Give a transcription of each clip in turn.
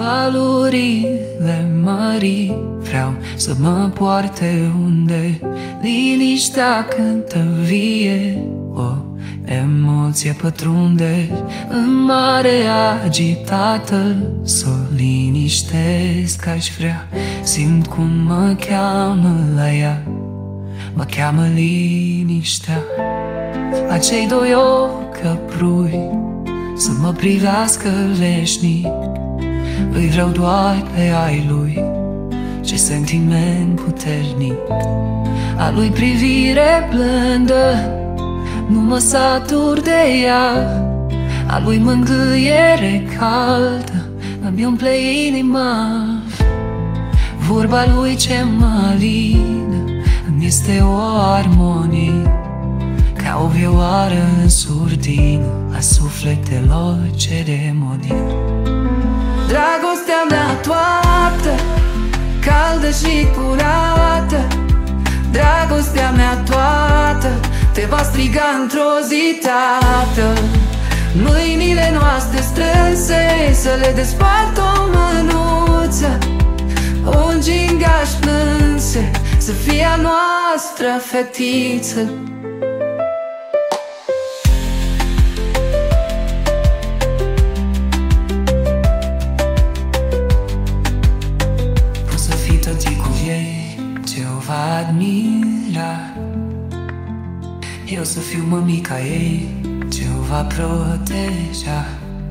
Valurile mării vreau să mă poarte unde liniștea cântă vie, o emoție pătrunde în mare agitată. S-o liniștesc, aș vrea, simt cum mă cheamă la ea, mă cheamă liniștea. Acei doi ochi aprui să mă privească veșnic, îi vreau doar pe ai lui, ce sentiment puternic. A lui privire blândă, nu mă satur de ea, a lui mângâiere caldă îmi umple inima. Vorba lui ce mă alină îmi este o armonie, ca o vioară în surdină a sufletelor ce demonie. Dragostea mea toată, caldă și curată, dragostea mea toată te va striga într-o zi, tată. Mâinile noastre strânse să le despart o mânuță, un gingaș plânse să fie a noastră fetiță. Admira, eu să fiu mămica ei ce o va proteja,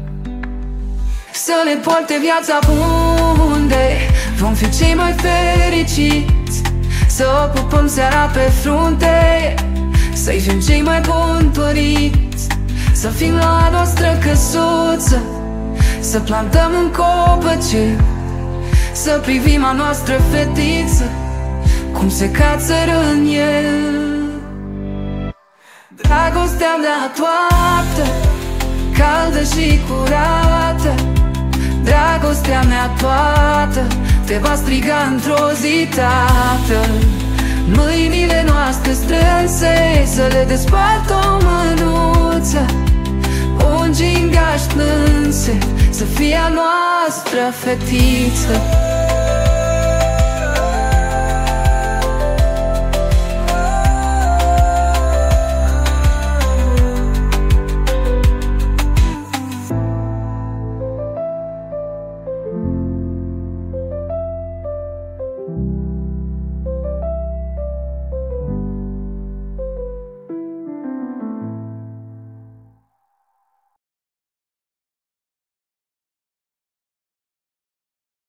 să ne poarte viața unde vom fi cei mai fericiți, să o pupăm seara pe frunte, să-i fim cei mai buni părinți, să fim la noastră căsuță, să plantăm un copăcel, să privim a noastră fetiță cum se cațără în el. Dragostea mea toată, caldă și curată, dragostea mea toată te va striga într-o zi, tată. Mâinile noastre strânse să le despart o mânuță, un gingaș plânse să fie a noastră fetiță.